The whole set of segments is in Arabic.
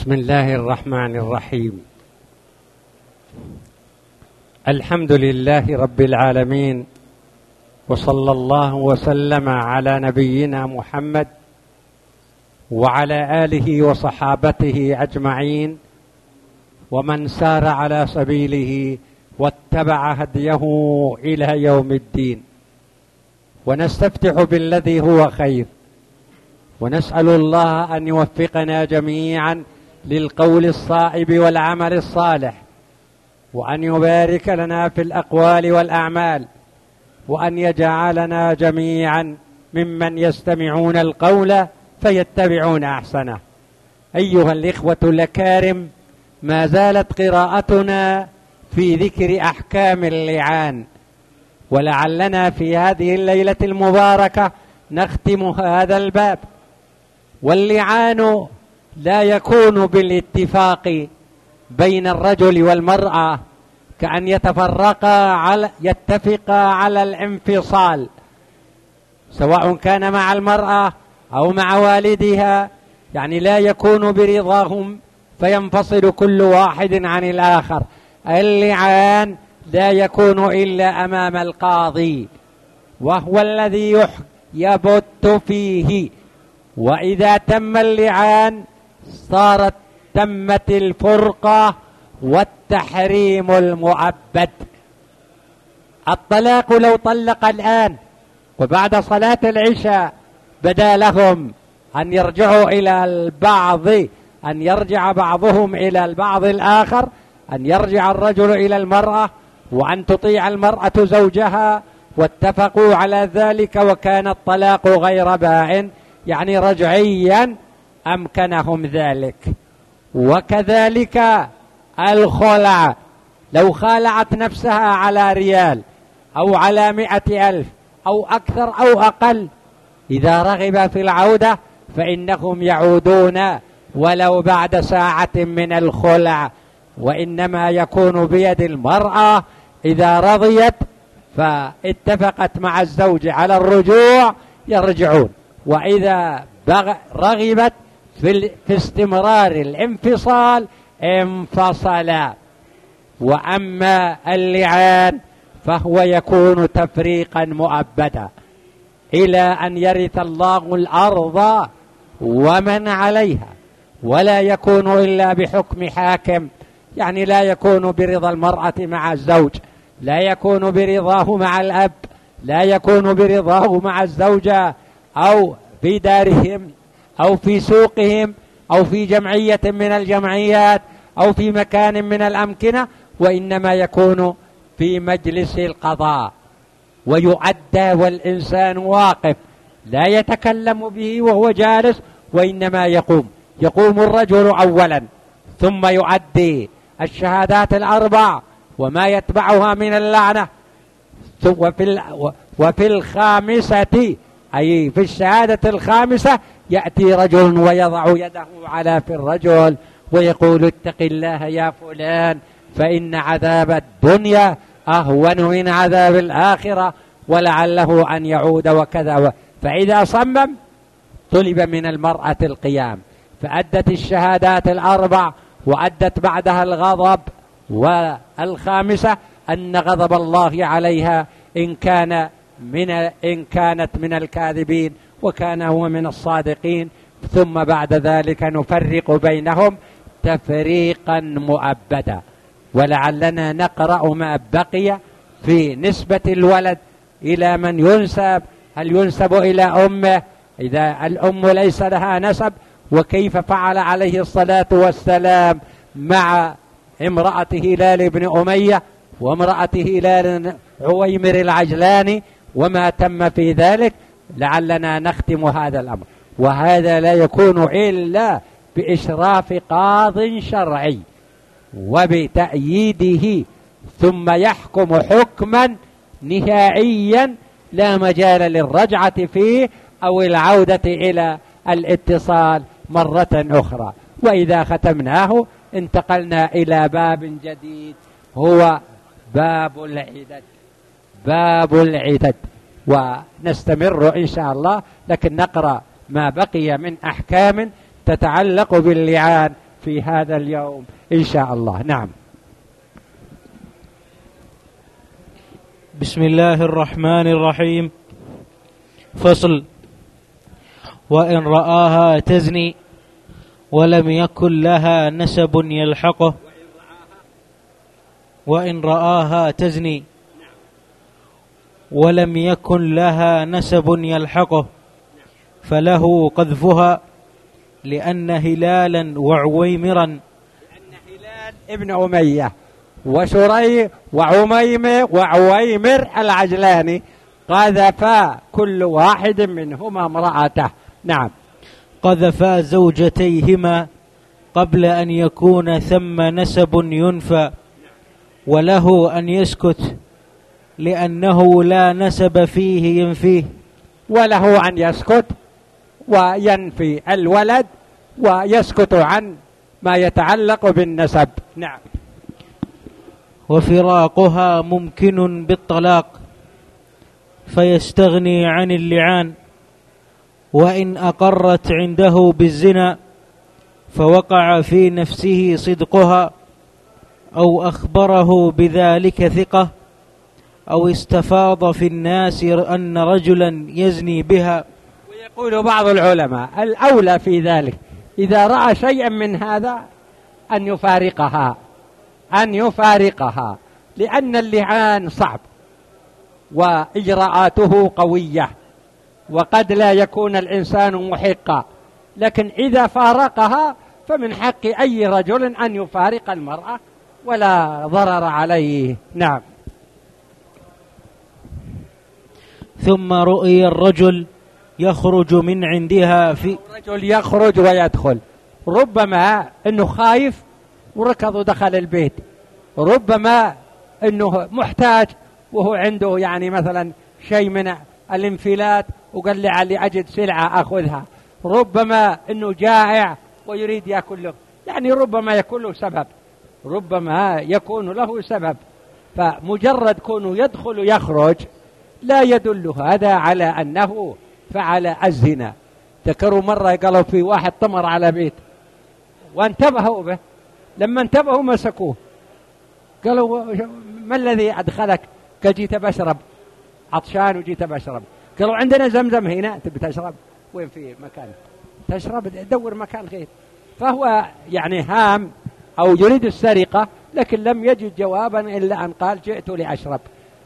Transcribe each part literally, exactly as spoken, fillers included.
بسم الله الرحمن الرحيم. الحمد لله رب العالمين، وصلى الله وسلم على نبينا محمد وعلى آله وصحابته أجمعين، ومن سار على سبيله واتبع هديه إلى يوم الدين. ونستفتح بالذي هو خير، ونسأل الله أن يوفقنا جميعا للقول الصائب والعمل الصالح، وأن يبارك لنا في الأقوال والأعمال، وأن يجعلنا جميعا ممن يستمعون القول فيتبعون أحسنه. أيها الإخوة الأكارم، ما زالت قراءتنا في ذكر أحكام اللعان، ولعلنا في هذه الليلة المباركة نختم هذا الباب. واللعان لا يكون بالاتفاق بين الرجل والمرأة كأن يتفرقا على يتفقا على الانفصال، سواء كان مع المرأة أو مع والدها، يعني لا يكون برضاهم فينفصل كل واحد عن الآخر. اللعان لا يكون إلا أمام القاضي، وهو الذي يبت فيه، وإذا تم اللعان صارت تمت الفرقة والتحريم المؤبد. الطلاق لو طلق الآن وبعد صلاة العشاء بدا لهم أن يرجعوا إلى البعض، أن يرجع بعضهم إلى البعض الآخر، أن يرجع الرجل إلى المرأة، وأن تطيع المرأة زوجها، واتفقوا على ذلك، وكان الطلاق غير باء يعني رجعيا أمكنهم ذلك. وكذلك الخلع، لو خالعت نفسها على ريال أو على مئة ألف أو أكثر أو أقل، إذا رغب في العودة فإنهم يعودون ولو بعد ساعة من الخلع، وإنما يكون بيد المرأة إذا رضيت فاتفقت مع الزوج على الرجوع يرجعون، وإذا رغبت في, في استمرار الانفصال انفصلا. وأما اللعان فهو يكون تفريقا مؤبدا إلى أن يرث الله الأرض ومن عليها، ولا يكون إلا بحكم حاكم، يعني لا يكون برضا المرأة مع الزوج، لا يكون برضاه مع الأب، لا يكون برضاه مع الزوجة، أو في دارهم أو في سوقهم أو في جمعية من الجمعيات أو في مكان من الأمكنة، وإنما يكون في مجلس القضاء ويؤدى والإنسان واقف لا يتكلم به وهو جالس، وإنما يقوم يقوم الرجل أولا، ثم يؤدي الشهادات الأربع وما يتبعها من اللعنة، وفي, وفي الخامسة أي في الشهادة الخامسة يأتي رجل ويضع يده على في الرجل ويقول اتق الله يا فلان فإن عذاب الدنيا أهون من عذاب الآخرة ولعله أن يعود وكذا. فإذا صمم طلب من المرأة القيام، فأدت الشهادات الأربع وأدت بعدها الغضب، والخامسة أن غضب الله عليها إن كان من إن كانت من الكاذبين وكان هو من الصادقين، ثم بعد ذلك نفرق بينهم تفريقا مؤبدا. ولعلنا نقرأ ما بقي في نسبة الولد إلى من ينسب، هل ينسب إلى أمه إذا الأم ليس لها نسب، وكيف فعل عليه الصلاة والسلام مع امرأة هلال بن أمية وامرأة هلال عويمر العجلاني وما تم في ذلك. لعلنا نختم هذا الأمر، وهذا لا يكون إلا بإشراف قاض شرعي وبتأييده، ثم يحكم حكما نهائيا لا مجال للرجعة فيه أو العودة إلى الاتصال مرة أخرى. وإذا ختمناه انتقلنا إلى باب جديد، هو باب العدد. باب العدد، ونستمر إن شاء الله، لكن نقرأ ما بقي من أحكام تتعلق باللعان في هذا اليوم إن شاء الله. نعم. بسم الله الرحمن الرحيم. فصل: وإن رآها تزني ولم يكن لها نسب يلحقه وإن رآها تزني ولم يكن لها نسب يلحقه فله قذفها، لأن هلالا وعويمرا لأن هلال ابن أمية وشري وعميمر وعويمر العجلاني قذفا كل واحد منهما امرأته. نعم. قذفا زوجتيهما قبل أن يكون ثم نسب ينفى، وله أن يسكت لأنه لا نسب فيه ينفيه. وله أن يسكت وينفي الولد ويسكت عن ما يتعلق بالنسب. نعم. وفراقها ممكن بالطلاق فيستغني عن اللعان، وإن أقرت عنده بالزنا فوقع في نفسه صدقها، أو أخبره بذلك ثقة، أو استفاض في الناس أن رجلا يزني بها. ويقول بعض العلماء الأولى في ذلك إذا رأى شيئا من هذا أن يفارقها أن يفارقها لأن اللعان صعب وإجراءاته قوية وقد لا يكون الإنسان محقا، لكن إذا فارقها فمن حق أي رجل أن يفارق المرأة ولا ضرر عليه. نعم. ثم رؤي الرجل يخرج من عندها في رجل يخرج ويدخل، ربما أنه خايف وركض ودخل البيت، ربما أنه محتاج وهو عنده يعني مثلا شيء من الانفلات وقال لي علي أجد سلعة أخذها، ربما أنه جائع ويريد يأكل له، يعني ربما يكون له سبب ربما يكون له سبب فمجرد كونه يدخل ويخرج لا يدل هذا على أنه فعل الزنا. ذكروا مرة قالوا في واحد طمر على بيت وانتبهوا به، لما انتبهوا مسكوه قالوا ما الذي أدخلك؟ قال جيت بشرب، عطشان وجيت بشرب. قالوا عندنا زمزم هنا، تبي تشرب؟ وين في مكان تشرب؟ دور مكان غير. فهو يعني هام أو يريد السرقة لكن لم يجد جوابا إلا أن قال جئت لأشرب،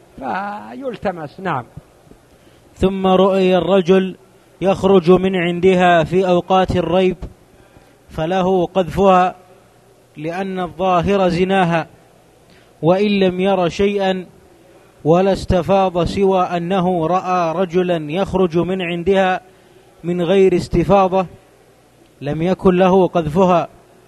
فيلتمس. نعم. ثم رؤي الرجل يخرج من عندها في أوقات الريب فله قذفها، لأن الظاهر زناها، وإن لم ير شيئا ولا استفاض سوى أنه رأى رجلا يخرج من عندها من غير استفاضة لم يكن له قذفها،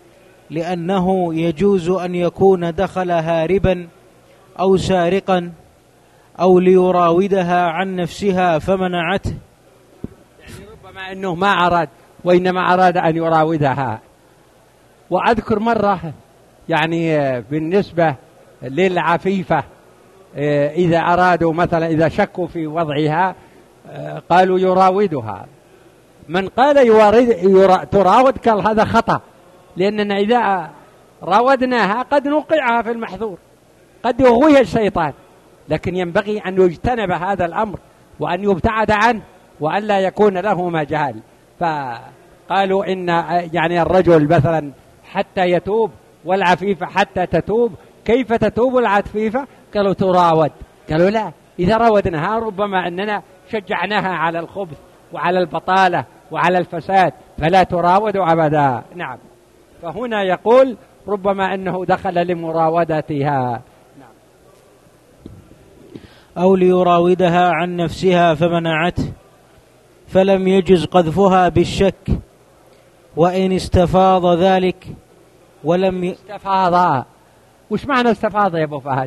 لأنه يجوز أن يكون دخل هاربا أو سارقا أو ليراودها عن نفسها فمنعته، يعني ربما أنه ما أراد وإنما أراد أن يراودها. وأذكر مرة يعني بالنسبة للعفيفة إذا أرادوا مثلا إذا شكوا في وضعها قالوا يراودها، من قال يوارد تراود قال هذا خطأ، لأننا إذا راودناها قد نوقعها في المحظور، قد يغويها الشيطان، لكن ينبغي أن يجتنب هذا الأمر وأن يبتعد عنه وأن لا يكون له مجال. فقالوا إن يعني الرجل مثلا حتى يتوب والعفيفة حتى تتوب، كيف تتوب العفيفة؟ قالوا تراود. قالوا لا، إذا راودناها ربما أننا شجعناها على الخبث وعلى البطالة وعلى الفساد، فلا تراود أبدا. نعم. فهنا يقول ربما أنه دخل لمراودتها. نعم. أو ليراودها عن نفسها فمنعته فلم يجز قذفها بالشك، وإن استفاض ذلك ولم ي... استفاض، وش معنى استفاض يا أبو فهد؟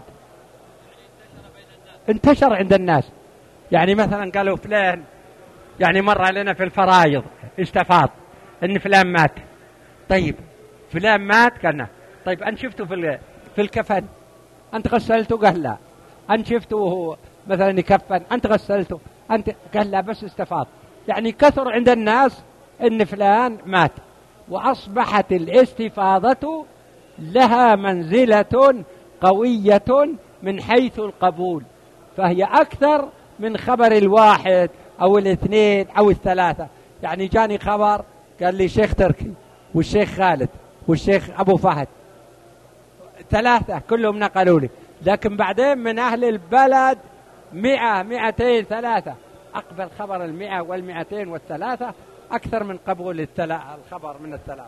انتشر عند الناس، يعني مثلا قالوا فلان يعني مر لنا في الفرائض استفاض ان فلان مات، طيب فلان مات قالنا طيب أنت شفته في في الكفن أنت غسلته؟ قال لا. أنت شفته وهو مثلا يكفن أنت غسلته؟ أنت قال لا، بس استفاض. يعني كثر عند الناس ان فلان مات، وأصبحت الاستفاضة لها منزلة قوية من حيث القبول، فهي أكثر من خبر الواحد أو الاثنين أو الثلاثة. يعني جاني خبر قال لي شيخ تركي والشيخ خالد والشيخ أبو فهد، ثلاثة كلهم نقلوا لي، لكن بعدين من أهل البلد مئة مئتين ثلاثة، أقبل خبر المئة والمئتين والثلاثة أكثر من قبول الخبر من الثلاثة.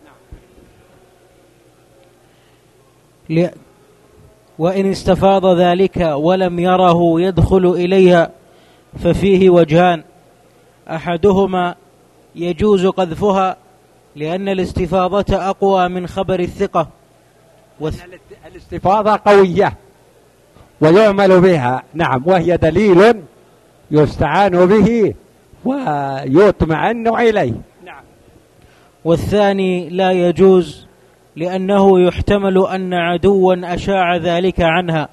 نعم. وإن استفاض ذلك ولم يره يدخل إليها ففيه وجهان: أحدهما يجوز قذفها لأن الاستفاضة أقوى من خبر الثقة، والث... الاستفاضة قوية ويعمل بها، نعم، وهي دليل يستعان به ويطمئن إليه. نعم. والثاني لا يجوز لأنه يحتمل أن عدوا أشاع ذلك عنها.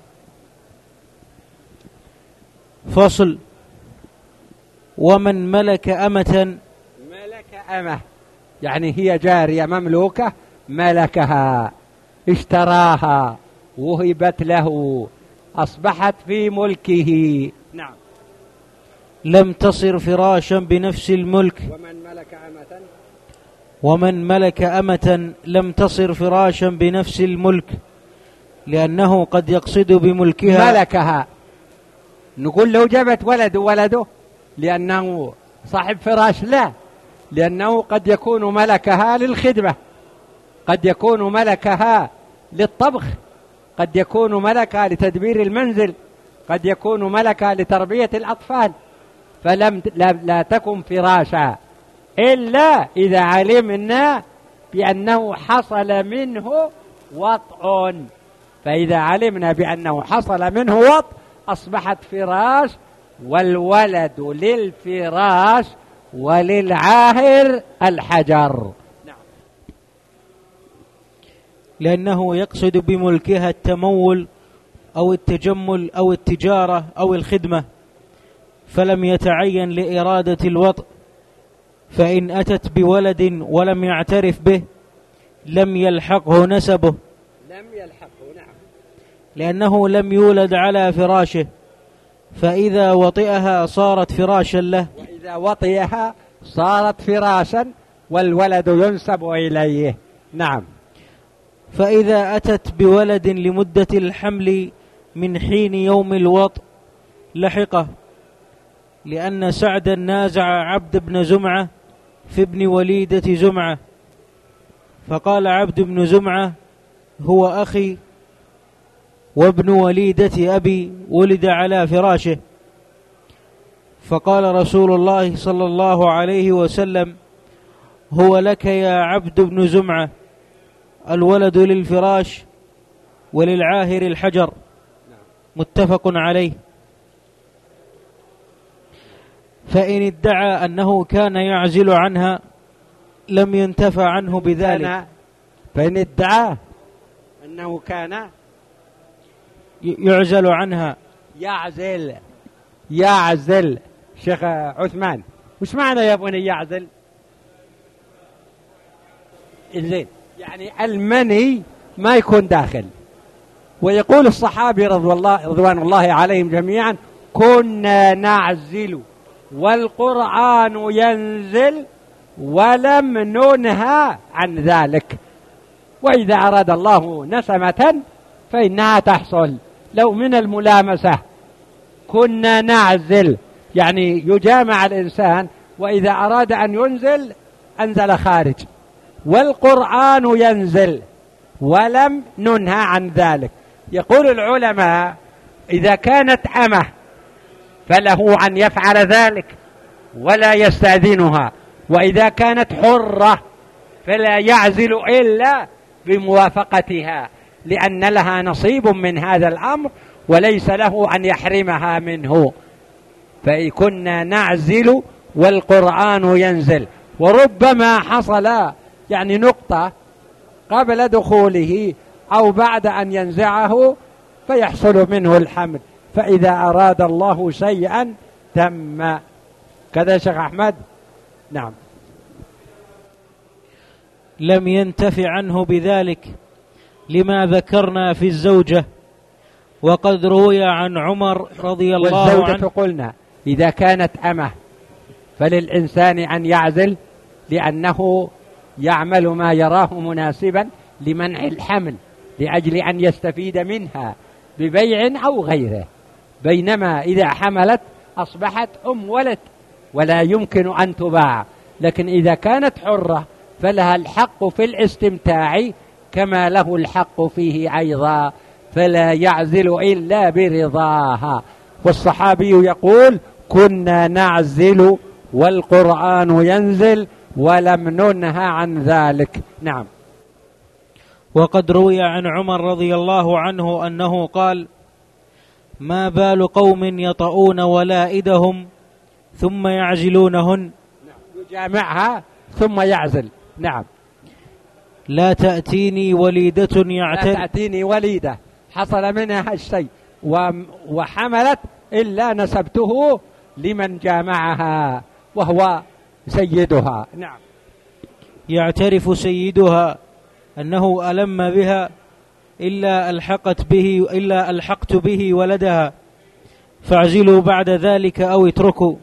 فصل: ومن ملك أمة، ملك أمة يعني هي جارية مملوكة، ملكها، اشتراها، وهبت له، أصبحت في ملكه. نعم. لم تصر فراشا بنفس الملك. ومن ملك أمة ومن ملك أمة لم تصر فراشا بنفس الملك، لأنه قد يقصد بملكها ملكها. نقول لو جابت ولد ولده لأنه صاحب فراش؟ لا، لأنه قد يكون ملكها للخدمة، قد يكون ملكها للطبخ، قد يكون ملكها لتدبير المنزل، قد يكون ملكها لتربية الأطفال، فلم لا, لا تكن فراشا إلا إذا علمنا بأنه حصل منه وطء. فإذا علمنا بأنه حصل منه وطء أصبحت فراش، والولد للفراش وللعاهر الحجر. نعم. لأنه يقصد بملكها التمول أو التجمل أو التجارة أو الخدمة، فلم يتعين لإرادة الوطء، فإن أتت بولد ولم يعترف به لم يلحقه نسبه، لم يلحقه. نعم. لأنه لم يولد على فراشه، فإذا وطئها صارت فراشا له، وإذا وطئها صارت فراشا والولد ينسب إليه. نعم. فإذا أتت بولد لمدة الحمل من حين يوم الوطء لحقه، لأن سعدا نازع عبد بن زمعة في ابن وليدة زمعة، فقال عبد بن زمعة: هو أخي وابن وليدة أبي ولد على فراشه. فقال رسول الله صلى الله عليه وسلم: هو لك يا عبد بن زمعة، الولد للفراش وللعاهر الحجر. متفق عليه. فإن ادعى أنه كان يعزل عنها لم ينتفع عنه بذلك. فإن ادعى أنه كان يعزل عنها، يعزل يعزل شيخ عثمان، وش معنى يا ابني يعزل؟ زين، يعني المني ما يكون داخل. ويقول الصحابي رضوان الله, رضوان الله عليهم جميعا: كنا نعزل والقرآن ينزل ولم ننهى عن ذلك. وإذا أراد الله نسمة فإنها تحصل لو من الملامسة. كنا نعزل يعني يجامع الإنسان، وإذا أراد أن ينزل أنزل خارج، والقرآن ينزل ولم ننهى عن ذلك. يقول العلماء: إذا كانت أمة فله أن يفعل ذلك ولا يستأذنها، وإذا كانت حرة فلا يعزل إلا بموافقتها، لأن لها نصيب من هذا الأمر وليس له أن يحرمها منه. فإن كنا نعزل والقرآن ينزل. وربما حصل يعني نقطة قبل دخوله أو بعد أن ينزعه فيحصل منه الحمل، فإذا أراد الله شيئا تم. كذا شيخ أحمد؟ نعم. لم ينتفع عنه بذلك لما ذكرنا في الزوجة. وقد روي عن عمر رضي الله عنه، والزوجة قلنا إذا كانت أمه فللإنسان أن يعزل، لأنه يعمل ما يراه مناسبا لمنع الحمل لأجل أن يستفيد منها ببيع أو غيره. بينما إذا حملت أصبحت أم ولد ولا يمكن أن تباع. لكن إذا كانت حرة فلها الحق في الاستمتاع كما له الحق فيه أيضا، فلا يعزل إلا برضاها. والصحابي يقول: كنا نعزل والقرآن ينزل ولم ننهى عن ذلك. نعم. وقد روي عن عمر رضي الله عنه أنه قال: ما بال قوم يطؤون ولائدهم ثم يعزلونهن. يجامعها ثم يعزل. نعم. لا تأتيني وليدة يعتد لا تأتيني وليدة حصل منها الشيء وحملت إلا نسبته لمن جامعها وهو سيدها. نعم. يعترف سيدها أنه ألم بها إلا ألحقت به إلا ألحقت به ولدها، فاعزلوا بعد ذلك أو اتركوا.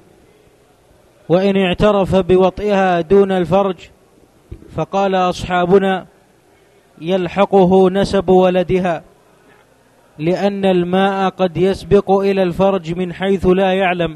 وإن اعترف بوطئها دون الفرج فقال أصحابنا: يلحقه نسب ولدها، لأن الماء قد يسبق إلى الفرج من حيث لا يعلم.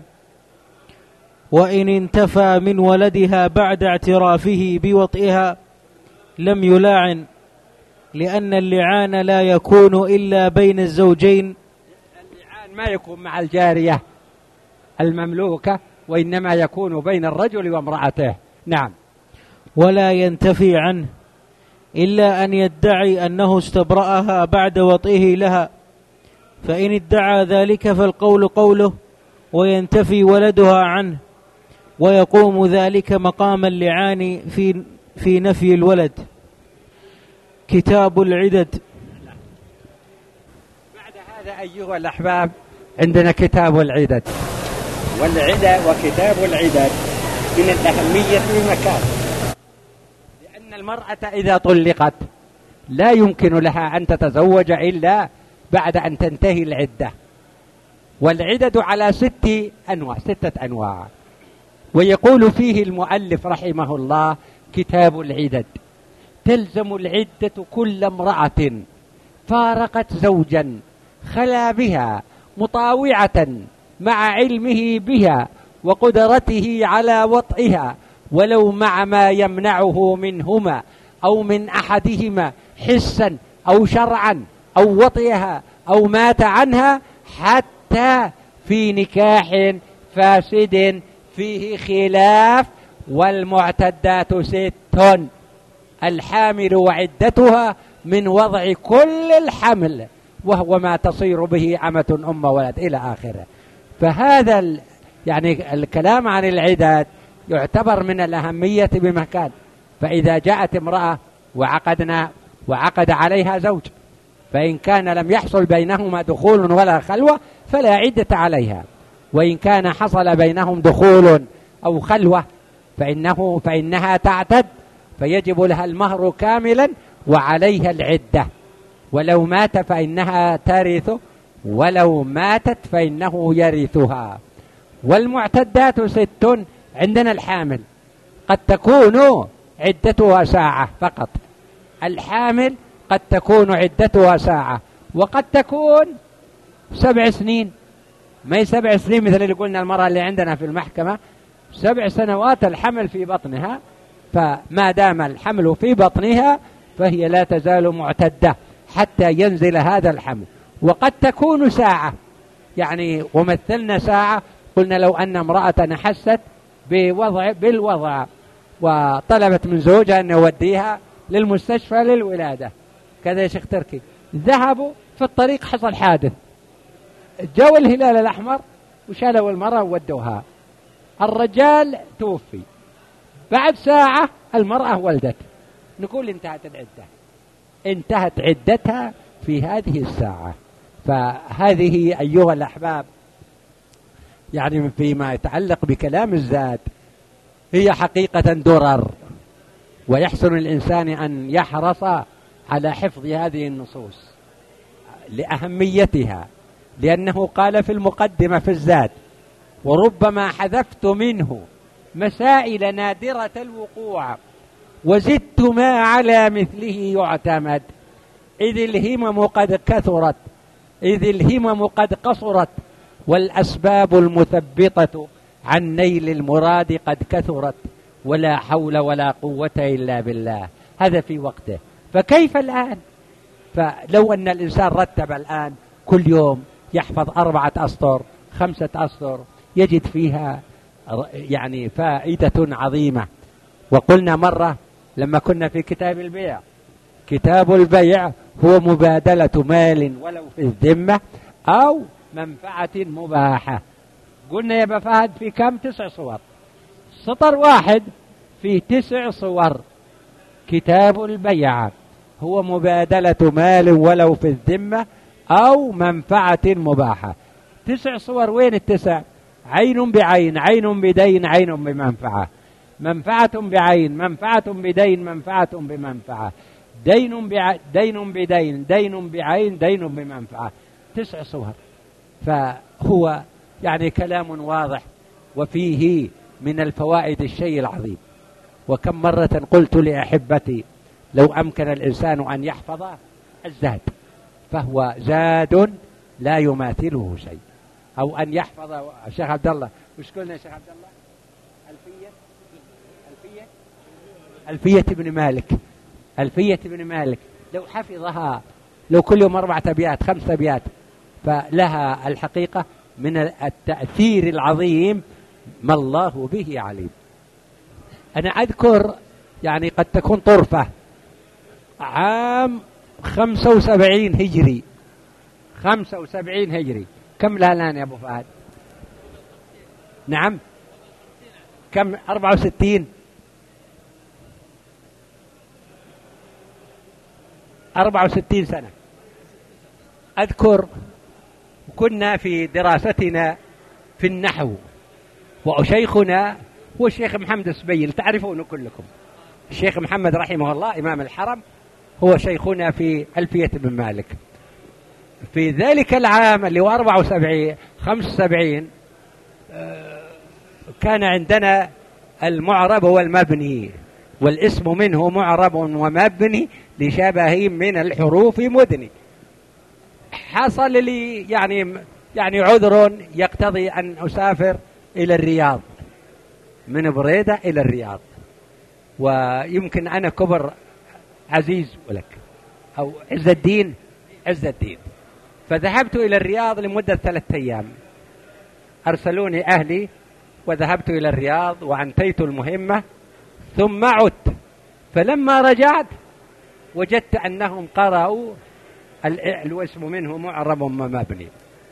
وإن انتفى من ولدها بعد اعترافه بوطئها لم يلاعن، لأن اللعان لا يكون إلا بين الزوجين. اللعان ما يكون مع الجارية المملوكة، وإنما يكون بين الرجل وامرأته. نعم. ولا ينتفي عنه إلا أن يدعي أنه استبرأها بعد وطئه لها، فإن ادعى ذلك فالقول قوله وينتفي ولدها عنه، ويقوم ذلك مقام اللعان في في نفي الولد. كتاب العدد. بعد هذا أيها الأحباب عندنا كتاب العدد. والعدد وكتاب العدد من الأهمية بمكان، لأن المرأة إذا طلقت لا يمكن لها أن تتزوج إلا بعد أن تنتهي العدة. والعدد على ست أنواع ستة أنواع. ويقول فيه المؤلف رحمه الله: كتاب العدد. تلزم العدة كل امرأة فارقت زوجا خلا بها مطاوعة مع علمه بها وقدرته على وطئها، ولو مع ما يمنعه منهما أو من أحدهما حسا أو شرعا أو وطئها أو مات عنها، حتى في نكاح فاسد فيه خلاف. والمعتدات ست: الحامل وعدتها من وضع كل الحمل، وهو ما تصير به أمة أم ولد إلى آخره. فهذا ال... يعني الكلام عن العدد يعتبر من الأهمية بمكان. فإذا جاءت امرأة وعقدنا وعقد عليها زوج، فإن كان لم يحصل بينهما دخول ولا خلوة فلا عدة عليها، وإن كان حصل بينهم دخول أو خلوة فإنه فإنها تعتد، فيجب لها المهر كاملا وعليها العدة. ولو مات فإنها ترث، ولو ماتت فإنه يرثها. والمعتدات ست: عندنا الحامل قد تكون عدتها ساعة فقط، الحامل قد تكون عدتها ساعة، وقد تكون سبع سنين. ما هي سبع سنين مثل اللي قلنا المرأة اللي عندنا في المحكمة، سبع سنوات الحمل في بطنها، فما دام الحمل في بطنها فهي لا تزال معتدة حتى ينزل هذا الحمل. وقد تكون ساعة، يعني ومثلنا ساعة، قلنا لو أن امرأة حست بوضع بالوضع وطلبت من زوجها أن يوديها للمستشفى للولادة، كذا يا شيخ تركي، ذهبوا في الطريق حصل حادث، جو الهلال الأحمر وشالوا المرأة وودوها، الرجال توفي، بعد ساعة المرأة ولدت، نقول انتهت العدة، انتهت عدتها في هذه الساعة. فهذه أيها الأحباب يعني فيما يتعلق بكلام الزاد هي حقيقة درر ويحسن الإنسان أن يحرص على حفظ هذه النصوص لأهميتها، لأنه قال في المقدمة في الزاد: وربما حذفت منه مسائل نادرة الوقوع وزدت ما على مثله يعتمد، إذ الهمم قد كثرت إذ الهمم قد قصرت والأسباب المثبطة عن نيل المراد قد كثرت، ولا حول ولا قوة إلا بالله. هذا في وقته، فكيف الآن؟ فلو أن الإنسان رتب الآن كل يوم يحفظ أربعة أسطر خمسة أسطر يجد فيها يعني فائدة عظيمة. وقلنا مرة لما كنا في كتاب البيع، كتاب البيع هو مبادلة مال ولو في الذمة أو منفعة مباحة. قلنا يا بفهد في كم؟ تسع صور، سطر واحد في تسع صور. كتاب البيع هو مبادلة مال ولو في الذمة أو منفعة مباحة. تسع صور، وين التسع؟ عين بعين، عين بدين، عين بمنفعة، منفعة بعين، منفعة بدين، منفعة بمنفعة، دين بع... دين بدين، دين بعين، دين بمنفعة. تسع صور. فهو يعني كلام واضح وفيه من الفوائد الشيء العظيم. وكم مرة قلت لأحبتي لو أمكن الإنسان أن يحفظ الزاد فهو زاد لا يماثله شيء، أو أن يحفظ. الشيخ عبد الله وش قلنا يا شيخ عبد الله؟ ألفية ألفية ألفية ابن مالك ألفية ابن مالك لو حفظها، لو كل يوم أربعة أبيات خمسة أبيات، فلها الحقيقة من التأثير العظيم ما الله به عليم. أنا أذكر يعني قد تكون طرفة عام خمسة وسبعين هجري خمسة وسبعين هجري. كم لها الآن يا أبو فهد؟ نعم كم؟ أربعة وستين أربعة وستين سنة. أذكر كنا في دراستنا في النحو، وشيخنا هو الشيخ محمد السبيل، تعرفونه كلكم. الشيخ محمد رحمه الله إمام الحرم هو شيخنا في ألفية بن مالك. في ذلك العام اللي هو أربعة وسبعين خمسة وسبعين كان عندنا المعرب والمبني، والاسم منه معرب ومبني لشبه من الحروف مدني. حصل لي يعني يعني عذر يقتضي أن أسافر إلى الرياض، من بريدة إلى الرياض، ويمكن أنا كبر عزيز ولك أو عز الدين عز الدين فذهبت إلى الرياض لمدة ثلاثة أيام. أرسلوني أهلي وذهبت إلى الرياض وأنتيت المهمة، ثم عدت. فلما رجعت وجدت أنهم قرأوا الاسم منه معرب ومبني،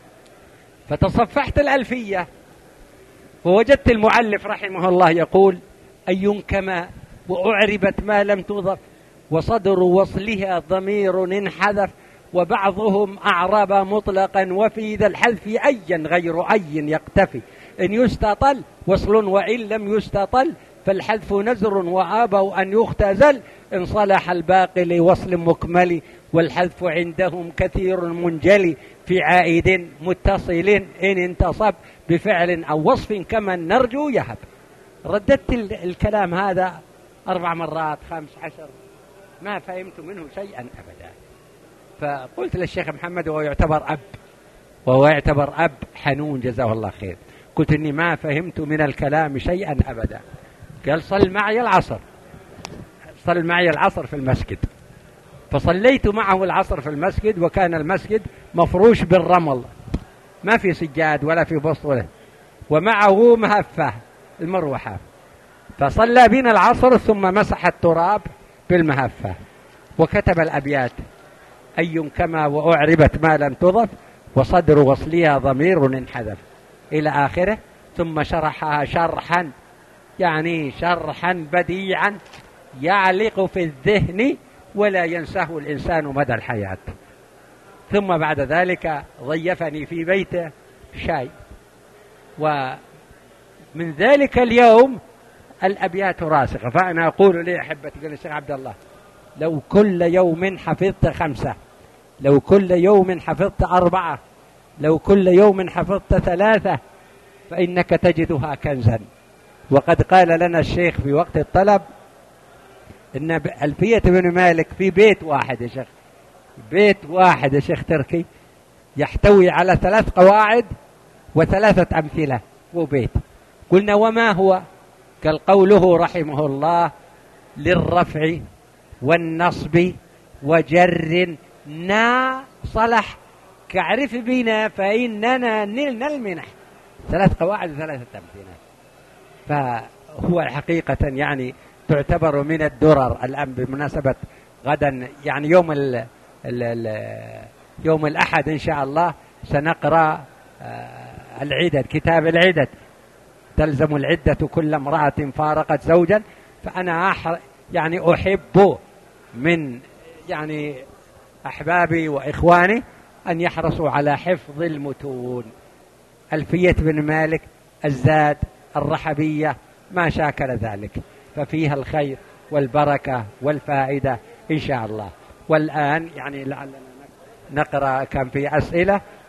فتصفحت الألفية ووجدت المؤلف رحمه الله يقول: أي كما وأعربت ما لم تضف وصدر وصلها ضمير انحذف وبعضهم أعرب مطلقا وفي ذا الحذف أيا غير أي يقتفي إن يستطل وصل وإن لم يستطل فالحذف نزر وآبوا أن يختزل إن صلح الباقي لوصل مكمل والحذف عندهم كثير منجلي في عائد متصل إن انتصب بفعل أو وصف كما نرجو يهب. رددت الكلام هذا أربع مرات خمس عشر ما فهمت منه شيئا أبدا. فقلت للشيخ محمد وهو يعتبر أب وهو يعتبر أب حنون جزاه الله خير، قلت إني ما فهمت من الكلام شيئا أبدا. قال: صل معي العصر صل معي العصر في المسجد. فصليت معه العصر في المسجد، وكان المسجد مفروش بالرمل، ما في سجاد ولا في بسط ولا، ومعه مهفة المروحة. فصلى بنا العصر ثم مسح التراب بالمهفة وكتب الأبيات: أي كما وأعربت ما لم تضف وصدر وصلها ضمير انحذف إلى آخره. ثم شرحها شرحا يعني شرحا بديعا يعلق في الذهن ولا ينساه الإنسان مدى الحياة. ثم بعد ذلك ضيفني في بيته شاي، ومن ذلك اليوم الأبيات راسخة. فأنا أقول لي أحبتي، قال الشيخ عبد الله، لو كل يوم حفظت خمسة، لو كل يوم حفظت أربعة، لو كل يوم حفظت ثلاثة، فإنك تجدها كنزا. وقد قال لنا الشيخ في وقت الطلب إن ألفية بن مالك في بيت واحد يا شيخ، بيت واحد يا شيخ تركي يحتوي على ثلاث قواعد وثلاثة أمثلة وبيت. قلنا وما هو؟ قال قوله رحمه الله: للرفع والنصب وجر نا صلح كعرف بنا فإننا نلنا المنح. ثلاث قواعد وثلاثة أمثلة. فهو حقيقة يعني تعتبر من الدرر. الآن بمناسبة غدا يعني يوم ال ال ال يوم الأحد إن شاء الله سنقرأ العدد، كتاب العدد، تلزم العدة كل امرأة فارقت زوجا. فأنا أح يعني أحب من يعني أحبابي وإخواني أن يحرصوا على حفظ المتون. ألفية بن مالك، الزاد، الرحبية، ما شاكل ذلك، ففيها الخير والبركة والفائدة إن شاء الله. والآن يعني لعلنا نقرأ، كان في أسئلة